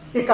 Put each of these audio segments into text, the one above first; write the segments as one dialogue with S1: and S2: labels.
S1: ఇక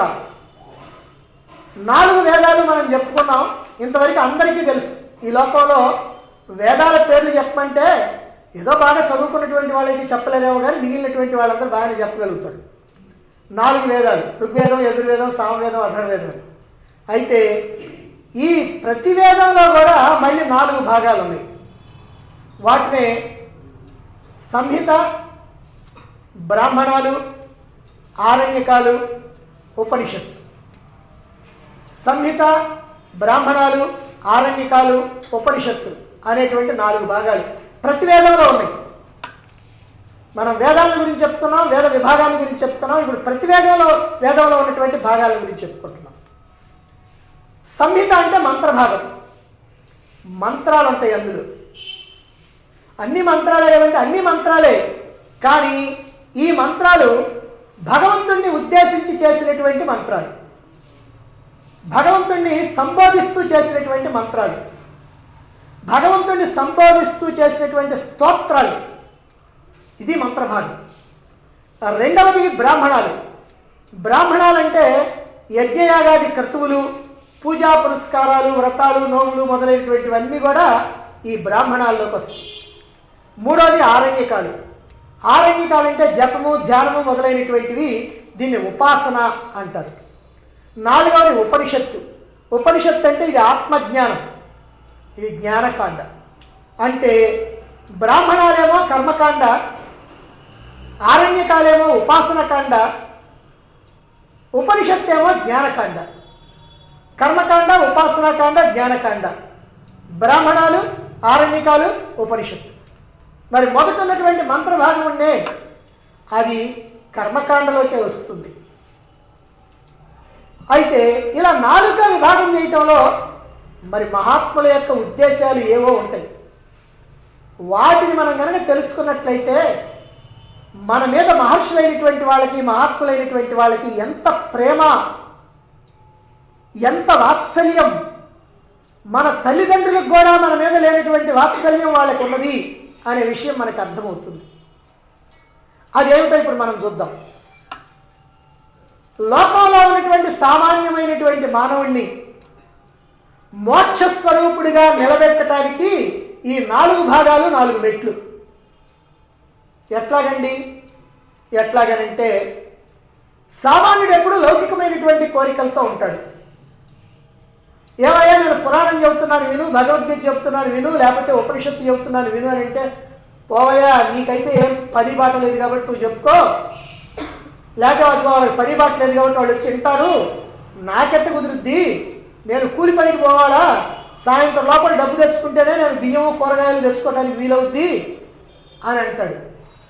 S1: 4 వేదాలు మనం చెప్పుకున్నాం. ఇంతవరకు అందరికీ తెలుసు. ఈ లోకంలో వేదాల పేర్లు చెప్పమంటే ఏదో బాగా చదువుకున్నటువంటి వాళ్ళకి చెప్పలేదేమో కానీ మిగిలినటువంటి వాళ్ళందరూ బాగానే చెప్పగలుగుతారు. 4 వేదాలు: ఋగ్వేదం, యజుర్వేదం, సామవేదం, అథర్వవేదం. అయితే ఈ ప్రతి వేదంలో కూడా మళ్ళీ 4 భాగాలు ఉన్నాయి. వాటినే సంహిత, బ్రాహ్మణాలు, ఆరణ్యకాలు, ఉపనిషత్తు. సంహిత, బ్రాహ్మణాలు, ఆరణ్యకాలు, ఉపనిషత్తు అనేటువంటి 4 భాగాలు ప్రతి వేదంలో ఉన్నాయి. మనం వేదాల గురించి చెప్తున్నాం, వేద విభాగాల గురించి చెప్తున్నాం. ఇప్పుడు ప్రతి వేదంలో ఉన్నటువంటి భాగాల గురించి చెప్పుకుంటున్నాం. సంహిత అంటే మంత్రభాగం. మంత్రాలు ఉంటాయి అందులో. అన్ని మంత్రాలే ఏమంటే అన్ని మంత్రాలే, కానీ ఈ మంత్రాలు భగవంతుణ్ణి ఉద్దేశించి చేసినటువంటి మంత్రాలు, భగవంతుణ్ణి సంబోధిస్తూ చేసినటువంటి మంత్రాలు, భగవంతుణ్ణి సంబోధిస్తూ చేసినటువంటి స్తోత్రాలు. ఇది మంత్రభాగం. రెండవది బ్రాహ్మణాలు. బ్రాహ్మణాలంటే యజ్ఞయాగాది క్రతువులు, పూజా పురస్కారాలు, వ్రతాలు, నోములు మొదలైనటువంటివన్నీ కూడా ఈ బ్రాహ్మణాల్లోకి వస్తాయి. మూడవది ఆరణ్యకాలు. ఆరణ్యకాలు అంటే జపము, ధ్యానము మొదలైనటువంటివి. దీన్ని ఉపాసన అంటారు. నాలుగవది ఉపనిషత్తు. ఉపనిషత్తు అంటే ఇది ఆత్మజ్ఞానం, ఇది జ్ఞానకాండ. అంటే బ్రాహ్మణాలేమో కర్మకాండ, ఆరణ్యకాలేమో ఉపాసనకాండ, ఉపనిషత్తేమో జ్ఞానకాండ. కర్మకాండ, ఉపాసనాకాండ, జ్ఞానకాండ. బ్రాహ్మణాలు, ఆరణ్యకాలు, ఉపనిషత్తు. మరి మొదట ఉన్నటువంటి మంత్రభాగం ఉండే అది కర్మకాండలోకే వస్తుంది. అయితే ఇలా 4గా విభాగం చేయటంలో మరి మహాత్ముల యొక్క ఉద్దేశాలు ఏవో ఉంటాయి. వాటిని మనం కనుక తెలుసుకున్నట్లయితే మన మీద మహర్షులైనటువంటి వాళ్ళకి, మహాత్ములైనటువంటి వాళ్ళకి ఎంత ప్రేమ, ఎంత వాత్సల్యం, మన తల్లిదండ్రులకు కూడా మన మీద లేనటువంటి వాత్సల్యం వాళ్ళకి ఉన్నది అనే విషయం మనకు అర్థమవుతుంది. అదేమిటో ఇప్పుడు మనం చూద్దాం. లోకంలో ఉన్నటువంటి సామాన్యమైనటువంటి మానవుణ్ణి మోక్షస్వరూపుడిగా నిలబెట్టడానికి ఈ 4 భాగాలు 4 మెట్లు. ఎట్లాగండి? ఎట్లాగనంటే సామాన్యుడు ఎప్పుడు లౌకికమైనటువంటి కోరికలతో ఉంటాడు. ఏమయ్యా నేను పురాణం చెబుతున్నాను విను, భగవద్గీత చెబుతున్నాను విను, లేకపోతే ఉపనిషత్తు చెబుతున్నాను విను అని అంటే, పోవయ్యా నీకైతే ఏం పని బాట లేదు కాబట్టి నువ్వు చెప్పుకో, లేకపోతే వాళ్ళకి పని బాట లేదు కాబట్టి వాళ్ళు వచ్చి వింటారు, నాకెట్ట కుదురుద్ది, నేను కూలి పనికి పోవాలా, సాయంత్రం లోపల డబ్బు తెచ్చుకుంటేనే నేను బియ్యము కూరగాయలు తెచ్చుకోవడానికి వీలవుద్ది అని అంటాడు.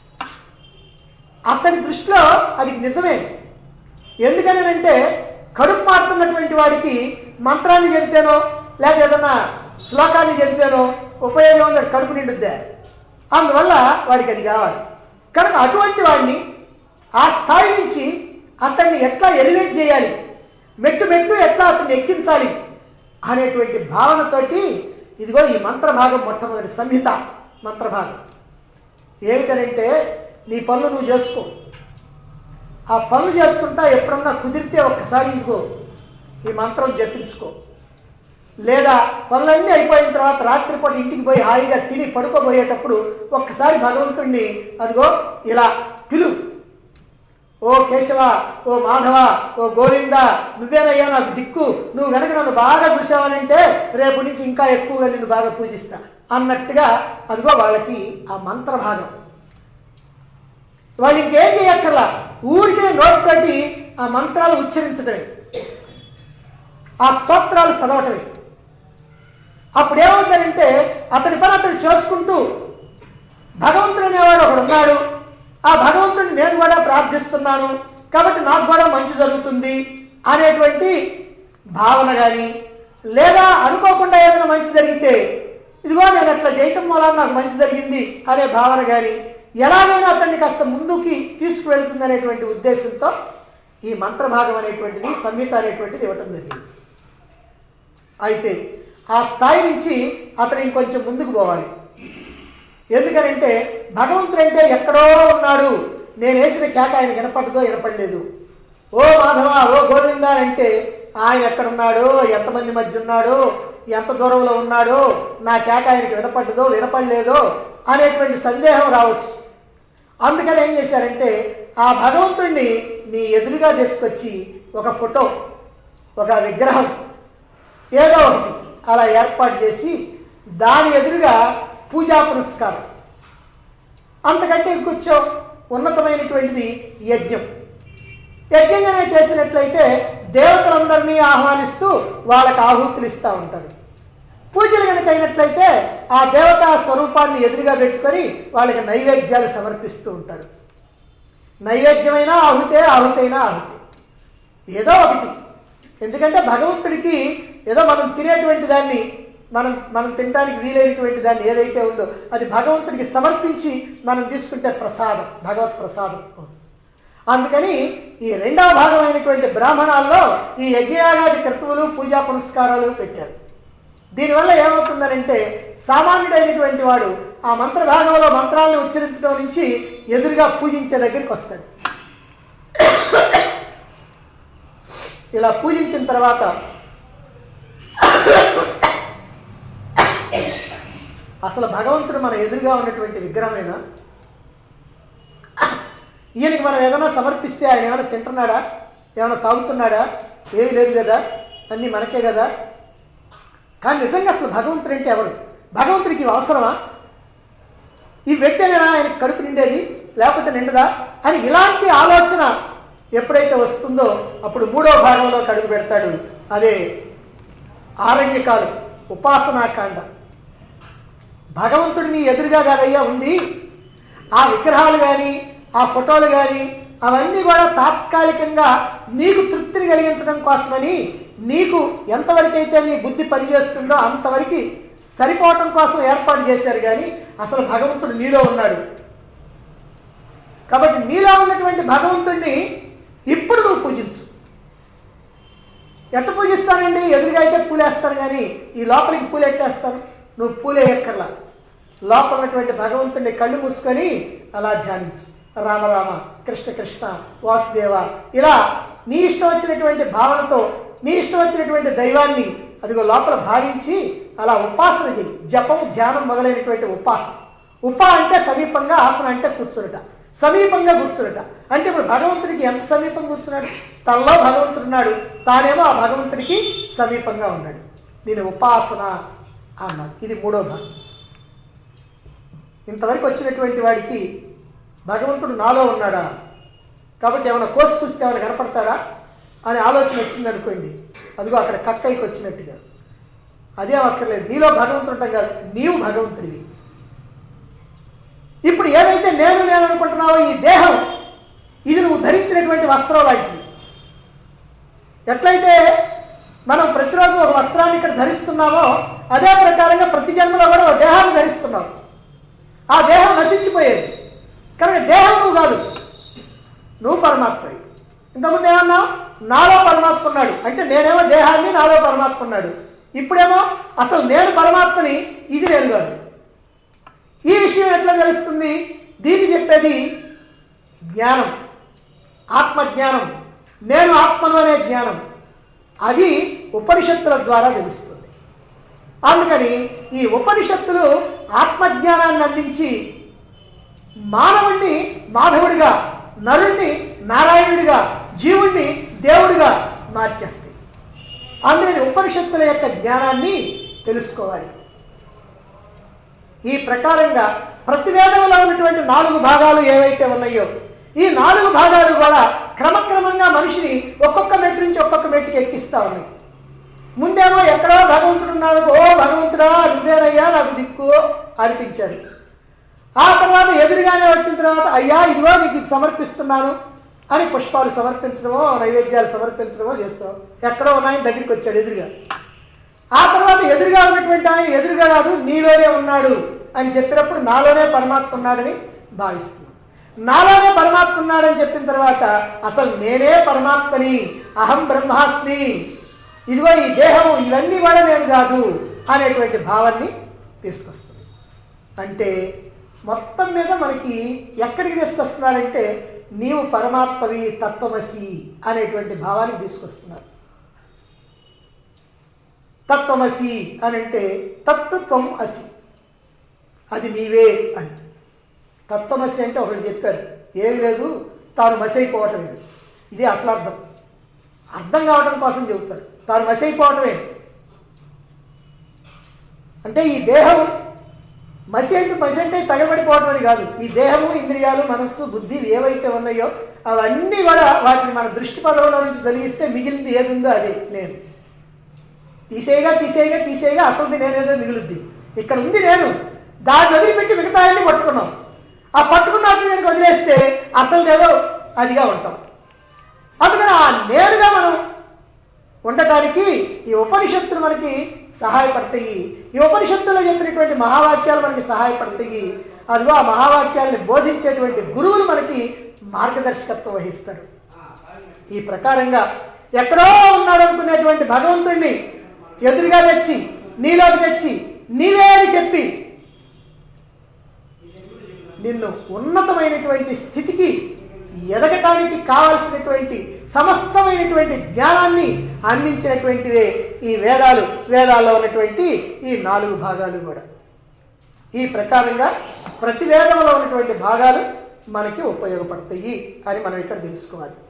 S1: అతని దృష్టిలో అది నిజమే. ఎందుకనంటే కడుపు మారుతున్నటువంటి వాడికి మంత్రాన్ని చెబితేనో లేక ఏదన్నా శ్లోకాన్ని చెబితేనో ఉపయోగం ఉంది, కడుపు నిండుద్దే. అందువల్ల వాడికి అది కావాలి. కనుక అటువంటి వాడిని ఆ స్థాయి నుంచి అతన్ని ఎట్లా ఎలివేట్ చేయాలి, మెట్టు మెట్టు ఎట్లా అతన్ని ఎక్కించాలి అనేటువంటి భావనతోటి ఇదిగో ఈ మంత్రభాగం మొట్టమొదటి సంహిత మంత్రభాగం. ఏమిటనంటే నీ పనులు నువ్వు చేసుకో, ఆ పనులు చేసుకుంటా ఎప్పుడన్నా కుదిరితే ఒక్కసారి ఇదిగో ఈ మంత్రం జపించుకో, లేదా పనులన్నీ అయిపోయిన తర్వాత రాత్రిపూట ఇంటికి పోయి హాయిగా తిని పడుకోబోయేటప్పుడు ఒక్కసారి భగవంతుణ్ణి అదిగో ఇలా పిలు, ఓ కేశవ, ఓ మాధవ, ఓ గోవింద, నువ్వేనయ్యా నాకు దిక్కు, నువ్వు కనుక నన్ను బాగా చూసావనంటే రేపు నుంచి ఇంకా ఎక్కువగా నిన్ను బాగా పూజిస్తా అన్నట్టుగా అదిగో వాళ్ళకి ఆ మంత్రభాగం. వాళ్ళు ఇంకేం చేయక్కర్లా, ఊరికే నోటితోటి ఆ మంత్రాలు ఉచ్చరించడమే, ఆ స్తోత్రాలు చదవటమే. అప్పుడేమవుతారంటే అతని పని అతను చేసుకుంటూ భగవంతుడు అనేవాడు ఒకడు ఉన్నాడు, ఆ భగవంతుడిని నేను కూడా ప్రార్థిస్తున్నాను కాబట్టి నాకు కూడా మంచి జరుగుతుంది అనేటువంటి భావన కానీ, లేదా అనుకోకుండా ఏదైనా మంచి జరిగితే ఇదిగో నేను అట్లా చేయటం వల్ల నాకు మంచి జరిగింది అనే భావన కానీ, ఎలాగైనా అతన్ని కాస్త ముందుకి తీసుకువెళ్తుంది అనేటువంటి ఉద్దేశంతో ఈ మంత్రభాగం అనేటువంటిది, సంహిత అనేటువంటిది ఇవ్వటం జరిగింది. అయితే ఆ స్థాయి నుంచి అతను ఇంకొంచెం ముందుకు పోవాలి. ఎందుకనంటే భగవంతుడు అంటే ఎక్కడో ఉన్నాడు, నేను వేసిన కేక ఆయన వినపడదో వినపడలేదు, ఓ మాధవ ఓ గోవిందా అంటే ఆయన ఎక్కడున్నాడో, ఎంతమంది మధ్య ఉన్నాడో, ఎంత దూరంలో ఉన్నాడో, నా కేక ఆయనకి వినపడ్డదో వినపడలేదో అనేటువంటి సందేహం రావచ్చు. అందుకని ఏం చేశారంటే ఆ భగవంతుణ్ణి నీ ఎదురుగా తీసుకొచ్చి ఒక ఫోటో, ఒక విగ్రహం ఏదో ఒకటి అలా ఏర్పాటు చేసి దాని ఎదురుగా పూజా పురస్కారం, అంతకంటే ఇంకొంచెం ఉన్నతమైనటువంటిది యజ్ఞం. యజ్ఞంగానే చేసినట్లయితే దేవతలందరినీ ఆహ్వానిస్తూ వాళ్ళకి ఆహుతులు ఇస్తూ ఉంటారు. పూజలు కనుక అయినట్లయితే ఆ దేవతా స్వరూపాన్ని ఎదురుగా పెట్టుకొని వాళ్ళకి నైవేద్యాలు సమర్పిస్తూ ఉంటారు. నైవేద్యమైనా ఆహుతే, ఆహుతైనా ఆహుతే, ఏదో ఒకటి. ఎందుకంటే భగవంతుడికి ఏదో మనం తినేటువంటి దాన్ని, మనం తినడానికి వీలైనటువంటి దాన్ని ఏదైతే ఉందో అది భగవంతుడికి సమర్పించి మనం తీసుకుంటే ప్రసాదం, భగవత్ ప్రసాదం అవుతుంది. అందుకని ఈ రెండవ భాగమైనటువంటి బ్రాహ్మణాల్లో ఈ యజ్ఞయాగాది క్రతువులు, పూజా పురస్కారాలు పెట్టారు. దీనివల్ల ఏమవుతుందనంటే సామాన్యుడైనటువంటి వాడు ఆ మంత్ర భాగంలో మంత్రాలను ఉచ్చరించడం నుంచి ఎదురుగా పూజించే దగ్గరికి వస్తాడు. ఇలా పూజించిన తర్వాత అసలు భగవంతుడు మన ఎదురుగా ఉన్నటువంటి విగ్రహమేనా, ఈయనకి మనం ఏదైనా సమర్పిస్తే ఆయన ఏమైనా తింటున్నాడా, ఏమైనా తాగుతున్నాడా? ఏమి లేదు కదా, అన్నీ మనకే కదా. కానీ నిజంగా అసలు భగవంతుడు అంటే ఎవరు? భగవంతుడికి అవసరమా? ఈ వ్యక్తేనా ఆయనకి కడుపు నిండేది, లేకపోతే నిండదా అని ఇలాంటి ఆలోచన ఎప్పుడైతే వస్తుందో అప్పుడు మూడో భాగంలో అడుగు పెడతాడు. అదే ఆరణ్యకాలు, ఉపాసనాకాండ. భగవంతుడిని ఎదురుగా కాదయ్యా ఉంది, ఆ విగ్రహాలు కానీ ఆ ఫోటోలు కానీ అవన్నీ కూడా తాత్కాలికంగా నీకు తృప్తిని కలిగించడం కోసమని, నీకు ఎంతవరకైతే నీ బుద్ధి పనిచేస్తుందో అంతవరకు సరిపోవటం కోసం ఏర్పాటు చేశారు. కానీ అసలు భగవంతుడు నీలో ఉన్నాడు. కాబట్టి నీలో ఉన్నటువంటి భగవంతుడిని ఇప్పుడు నువ్వు పూజించు. ఎట్లా పూజిస్తానండి? ఎదురుగా అయితే పూలేస్తాను, కానీ ఈ లోపలికి పూలు ఎట్టేస్తాను. నువ్వు పూలే ఎక్కర్లా, లోపల ఉన్నటువంటి భగవంతుడిని కళ్ళు మూసుకొని అలా ధ్యానించు. రామ రామ, కృష్ణ కృష్ణ, వాసుదేవ, ఇలా నీ ఇష్టం వచ్చినటువంటి భావనతో నీ ఇష్టం వచ్చినటువంటి దైవాన్ని అదిగో లోపల భావించి అలా ఉపాసన చేయి. జపం, ధ్యానం మొదలైనటువంటి ఉపాసన. అంటే సమీపంగా, ఆసన అంటే కూర్చునుట, సమీపంగా కూర్చునుట. అంటే ఇప్పుడు భగవంతుడికి ఎంత సమీపం కూర్చున్నాడు? తనలో భగవంతుడు ఉన్నాడు, తానేమో ఆ భగవంతుడికి సమీపంగా ఉన్నాడు. దీని ఉపాసన అన్నారు. ఇది మూడో భాగం. ఇంతవరకు వచ్చినటువంటి వాడికి భగవంతుడు నాలో ఉన్నాడా, కాబట్టి ఏమైనా కోసి చూస్తే ఏమైనా కనపడతాడా అనే ఆలోచన వచ్చిందనుకోండి, అదిగో అక్కడ కక్కైకి వచ్చినట్టుగా. అదే అక్కర్లేదు, నీలో భగవంతుడు ఉంటాం కాదు, నీవు భగవంతుడివి. ఇప్పుడు ఏదైతే నేను అనుకుంటున్నావో ఈ దేహం, ఇది నువ్వు ధరించినటువంటి వస్త్రం లాంటిది. ఎట్లయితే మనం ప్రతిరోజు ఒక వస్త్రాన్ని ఇక్కడ ధరిస్తున్నామో అదే ప్రకారంగా ప్రతి జన్మలో కూడా ఒక దేహాన్ని ధరిస్తున్నాం. ఆ దేహం నశించిపోయేది కనుక దేహం నువ్వు కాదు, నువ్వు పరమాత్మవి. ఇంతకుముందు ఏమన్నా నాలో పరమాత్మ ఉన్నాడు అంటే నేనేమో దేహాన్ని, నాలో పరమాత్మ ఉన్నాడు. ఇప్పుడేమో అసలు నేను పరమాత్మని, ఇది నేను కాదు. ఈ విషయం ఎట్లా తెలుస్తుంది? దీన్ని చెప్పేది జ్ఞానం, ఆత్మజ్ఞానం. నేను ఆత్మను అనే జ్ఞానం, అది ఉపనిషత్తుల ద్వారా తెలుస్తుంది. అందుకని ఈ ఉపనిషత్తులు ఆత్మజ్ఞానాన్ని అందించి మానవుణ్ణి మాధవుడిగా, నరుణ్ణి నారాయణుడిగా, జీవుణ్ణి దేవుడిగా మార్చేస్తాయి. అందుకని ఉపనిషత్తుల యొక్క జ్ఞానాన్ని తెలుసుకోవాలి. ఈ ప్రకారంగా ప్రతి వేదంలో ఉన్నటువంటి 4 భాగాలు ఏవైతే ఉన్నాయో ఈ 4 భాగాలు కూడా క్రమక్రమంగా మనిషిని ఒక్కొక్క మెట్టు నుంచి ఒక్కొక్క మెట్టుకి ఎక్కిస్తా ఉన్నాయి. ముందేమో ఎక్కడో భగవంతుడు ఉన్నాడు, ఓ భగవంతుడా నువ్వేనయ్యా నాకు దిక్కు అనిపించారు. ఆ తర్వాత ఎదురుగానే వచ్చిన తర్వాత అయ్యా ఇదిగో నీకు ఇది సమర్పిస్తున్నాను అని పుష్పాలు సమర్పించడమో నైవేద్యాలు సమర్పించడమో చేస్తాం. ఎక్కడో ఉన్నాయని దగ్గరికి వచ్చాడు ఎదురుగా. ఆ తర్వాత ఎదురుగా ఉన్నటువంటి ఆయన ఎదురుగా కాదు నీలోనే ఉన్నాడు అని చెప్పినప్పుడు నాలోనే పరమాత్మ ఉన్నాడని భావిస్తున్నాం. నాలోనే పరమాత్మ ఉన్నాడని చెప్పిన తర్వాత అసలు నేనే పరమాత్మని, అహం బ్రహ్మాస్మి, ఇదిగో ఈ దేహం ఇవన్నీ కూడా నేను కాదు అనేటువంటి భావాన్ని తీసుకొస్తుంది. అంటే మొత్తం మీద మనకి ఎక్కడికి తీసుకొస్తున్నారంటే నీవు పరమాత్మవి తత్వమసి అనేటువంటి భావాన్ని తీసుకొస్తున్నారు. తత్వమసి అని అంటే తత్వం అసి, అది నీవే అని. తత్వమసి అంటే ఒకళ్ళు చెప్పారు, ఏమి లేదు తాను మసి అయిపోవటమే. ఇది అసలు అర్థం కావటం కోసం చెబుతారు. తాను మసి అయిపోవటమే అంటే ఈ దేహం మసి అంటే తగబడిపోవటం అని కాదు. ఈ దేహము, ఇంద్రియాలు, మనస్సు, బుద్ధి ఏవైతే ఉన్నాయో అవన్నీ కూడా వాటిని మన దృష్టి పదంలో నుంచి తొలగిస్తే మిగిలింది ఏది ఉందో అదే నేను. తీసేయగా అసలు నేనేదో మిగులుద్ది. ఇక్కడ ఉంది నేను, దాన్ని వదిలిపెట్టి మిగతాయన్ని పట్టుకున్నాం. ఆ పట్టుకున్నట్టు నేను వదిలేస్తే అసలు ఏదో అదిగా ఉంటాం. అందుకని ఆ నేరుగా మనం ఉండటానికి ఈ ఉపనిషత్తులు మనకి సహాయపడతాయి. ఈ ఉపనిషత్తులో చెప్పినటువంటి మహావాక్యాలు మనకి సహాయపడతాయి. అదిగో ఆ మహావాక్యాలను బోధించేటువంటి గురువులు మనకి మార్గదర్శకత్వం వహిస్తారు. ఈ ప్రకారంగా ఎక్కడో ఉన్నాడు అనుకునేటువంటి భగవంతుణ్ణి ఎదురుగా తెచ్చి నీలోకి తెచ్చి నీవే అని చెప్పి నిన్ను ఉన్నతమైనటువంటి స్థితికి ఎదగటానికి కావలసినటువంటి సమస్తమైనటువంటి జ్ఞానాన్ని అందించినటువంటివే ఈ వేదాలు. వేదాల్లో ఉన్నటువంటి ఈ 4 భాగాలు కూడా ఈ ప్రకారంగా ప్రతి వేదంలో ఉన్నటువంటి భాగాలు మనకి ఉపయోగపడతాయి అని మనం ఇక్కడ తెలుసుకోవాలి.